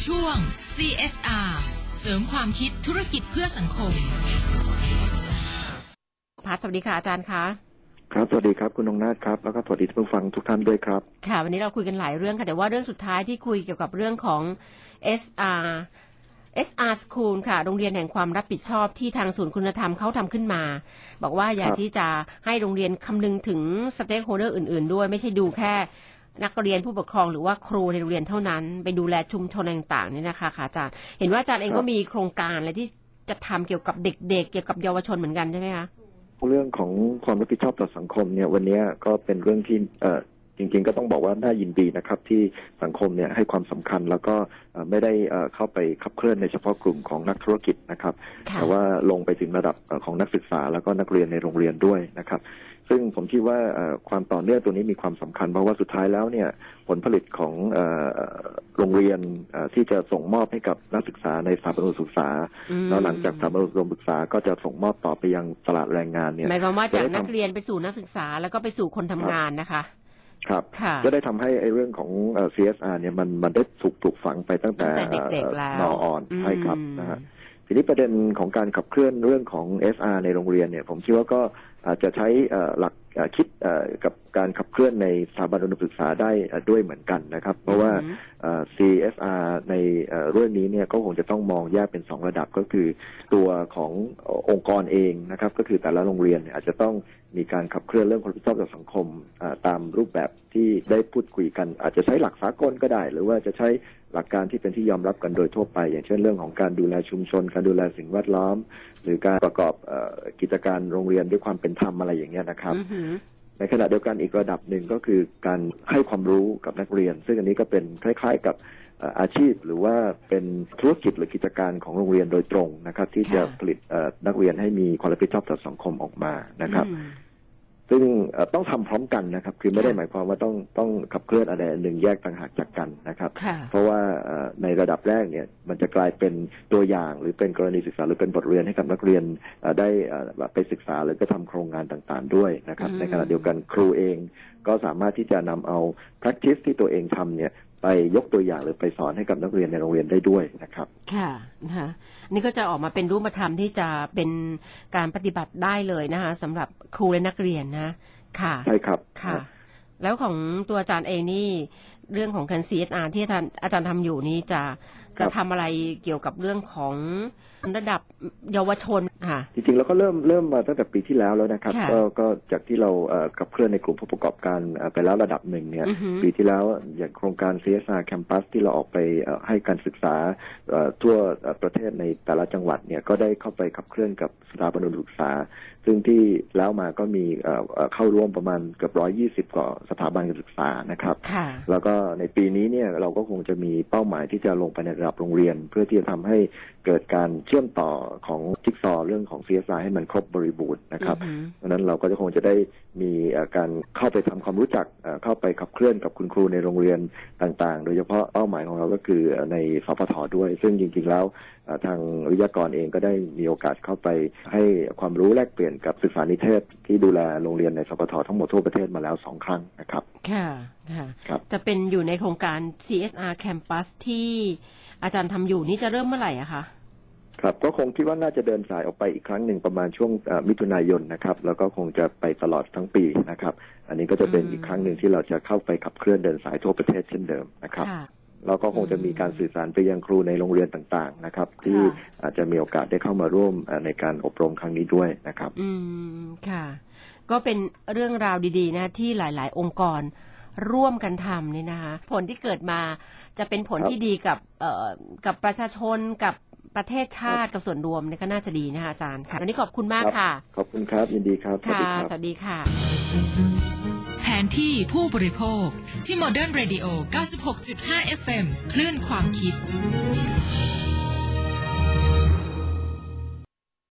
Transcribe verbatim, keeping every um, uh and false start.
ช่วง ซี เอส อาร์ เสริมความคิดธุรกิจเพื่อสังคมพัฒสวัสดีค่ะอาจารย์คะครับสวัสดีครับคุณนงนาถครับแล้วก็สวัสดีท่านผู้ฟังทุกท่านด้วยครับค่ะวันนี้เราคุยกันหลายเรื่องค่ะแต่ว่าเรื่องสุดท้ายที่คุยเกี่ยวกับเรื่องของ เอส อาร์ เอส อาร์ School ค่ะโรงเรียนแห่งความรับผิดชอบที่ทางศูนย์คุณธรรมเขาทำขึ้นมาบอกว่าอยากที่จะให้โรงเรียนคำนึงถึง stakeholder อื่นๆด้วยไม่ใช่ดูแค่นักเรียนผู้ปกครองหรือว่าครูในโรงเรียนเท่านั้นไปดูแลชุมชนต่างๆนี่นะคะค่ะอาจารย์เห็นว่าอาจารย์เองก็มีโครงการอะไรที่จะทำเกี่ยวกับเด็กๆเกี่ยวกับเยาวชนเหมือนกันใช่ไหมคะเรื่องของความรับผิดชอบต่อสังคมเนี่ยวันนี้ก็เป็นเรื่องที่เอ่อจริงๆก็ต้องบอกว่าน่ายินดีนะครับที่สังคมเนี่ยให้ความสำคัญแล้วก็ไม่ได้เข้าไปขับเคลื่อนในเฉพาะกลุ่มของนักธุรกิจนะครับแต่ว่าลงไปถึงระดับของนักศึกษาแล้วก็นักเรียนในโรงเรียนด้วยนะครับซึ่งผมคิดว่าความต่อเนื่องตัวนี้มีความสำคัญเพราะว่าสุดท้ายแล้วเนี่ยผลผลิตของโรงเรียนที่จะส่งมอบให้กับนักศึกษาในสถาบันอุดมศึกษาแล้วหลังจากสถาบันอุดมศึกษาก็จะส่งมอบต่อไปยังตลาดแรงงานเนี่ยหมายความว่าจากนักเรียนไปสู่นักศึกษาแล้วก็ไปสู่คนทำงานนะคะครับก็ได้ทำให้ไอ้เรื่องของ ซี เอส อาร์ เนี่ยมันมันได้ถูกปลูกฝังไปตั้งแต่เด็กๆแล้วนอ่อนใช่ครับนะฮะทีนี้ประเด็นของการขับเคลื่อนเรื่องของ เอส อาร์ ในโรงเรียนเนี่ยผมคิดว่าก็อาจจะใช้หลักคิดกับการขับเคลื่อนในสถาบันอุดมศึกษาได้ด้วยเหมือนกันนะครับเพราะว่า ซี เอส อาร์ ในเรื่องนี้เนี่ยก็คงจะต้องมองแยกเป็นสองระดับก็คือตัวขององค์กรเองนะครับก็คือแต่ละโรงเรียนอาจจะต้องมีการขับเคลื่อนเรื่องความรับผิดชอบต่อสังคมตามรูปแบบที่ได้พูดคุยกันอาจจะใช้หลักสากลก็ได้หรือว่าจะใช้หลักการที่เป็นที่ยอมรับกันโดยทั่วไปอย่างเช่นเรื่องของการดูแลชุมชนการดูแลสิ่งแวดล้อมหรือการประกอบกิจการโรงเรียนด้วยความเป็นธรรมอะไรอย่างเงี้ยนะครับ mm-hmm. ในขณะเดียวกันอีกระดับหนึ่งก็คือการให้ความรู้กับนักเรียนซึ่งอันนี้ก็เป็นคล้ายๆกับอาชีพหรือว่าเป็นธุรกิจหรือกิจการของโรงเรียนโดยตรงนะครับที่จะผลิตนักเรียนให้มีความรับผิดชอบต่อสังคมออกมานะครับซึ่งต้องทำพร้อมกันนะครับคือไม่ได้หมายความว่าต้องต้องขับเคลื่อนอะไรหนึ่งแยกต่างหากจากกันนะครับเพราะว่าในระดับแรกเนี่ยมันจะกลายเป็นตัวอย่างหรือเป็นกรณีศึกษาหรือเป็นบทเรียนให้กับนักเรียนได้ไปศึกษาหรือก็ทำโครงงานต่างๆด้วยนะครับในขณะเดียวกันครูเองก็สามารถที่จะนำเอา practice ที่ตัวเองทำเนี่ยไปยกตัวอย่างหรือไปสอนให้กับนักเรียนในโรงเรียนได้ด้วยนะครับค่ะนะคะนี่ก็จะออกมาเป็นรูปธรรมที่จะเป็นการปฏิบัติได้เลยนะคะสำหรับครูและนักเรียนนะค่ะใช่ครับค่ะแล้วของตัวอาจารย์เองนี่เรื่องของการ ซี เอส อาร์ ที่อาจารย์อาจารย์ทำอยู่นี้จะจะทำอะไรเกี่ยวกับเรื่องของระดับเยาวชนค่ะจริงๆแล้วก็เริ่มเริ่มมาตั้งแต่ปีที่แล้วแล้วนะครับก็ก็จากที่เราขับเคลื่อนในกลุ่มผู้ประกอบการไปแล้วระดับหนึ่งเนี่ยปีที่แล้วอย่างโครงการ ซี เอส อาร์ Campus ที่เราออกไปให้การศึกษาทั่วประเทศในแต่ละจังหวัดเนี่ยก็ได้เข้าไปขับเคลื่อนกับสถาบันอุดมศึกษาซึ่งที่แล้วมาก็มีเข้าร่วมประมาณเกือบร้อยยี่สิบกว่าสถาบันการศึกษานะครับแล้วก็ในปีนี้เนี่ยเราก็คงจะมีเป้าหมายที่จะลงไปในระดับโรงเรียนเพื่อที่จะทำให้เกิดการเชื่อมต่อของจิ๊กซอว์เรื่องของ ซี เอส อาร์ ให้มันครบบริบูรณ์นะครับเพราะนั้นเราก็จะคงจะได้มีการเข้าไปทำความรู้จักเข้าไปขับเคลื่อนกับคุณครูในโรงเรียนต่างๆโดยเฉพาะเป้าหมายของเราก็คือในสพทด้วยซึ่งจริงๆแล้วทางวิทยากรเองก็ได้มีโอกาสเข้าไปให้ความรู้แลกเปลี่ยนกับศึกษานิเทศที่ดูแลโรงเรียนในสพททั้งหมดทั่วประเทศมาแล้วสองครั้งนะครับค่ะค่ะจะเป็นอยู่ในโครงการ ซี เอส อาร์ Campus ที่อาจารย์ทำอยู่นี่จะเริ่มเมื่อไหร่อะคะครับก็คงคิดว่าน่าจะเดินสายออกไปอีกครั้งหนึ่งประมาณช่วงมิถุนายนนะครับแล้วก็คงจะไปตลอดทั้งปีนะครับอันนี้ก็จะเป็นอีกครั้งหนึ่งที่เราจะเข้าไปขับเคลื่อนเดินสายทั่วประเทศเช่นเดิมนะครับแล้วก็คงจะมีการสื่อสารไปยังครูในโรงเรียนต่างๆนะครับที่อาจจะมีโอกาสได้เข้ามาร่วมในการอบรมครั้งนี้ด้วยนะครับอืมค่ะก็เป็นเรื่องราวดีๆนะที่หลายๆองค์กรร่วมกันทำนี่นะคะผลที่เกิดมาจะเป็นผลที่ดีกับเอ่อกับประชาชนกับประเทศชาติกับส่วนรวมนี่ก็น่าจะดีนะคะอาจารย์ค่ะวันนี้ขอบคุณมากค่ะขอบคุณครับยินดีครับค่ะสวัสดีค่ะแผนที่ผู้บริโภคที่ Modern Radio เก้าสิบหกจุดห้า เอฟ เอ็ม คลื่นความคิด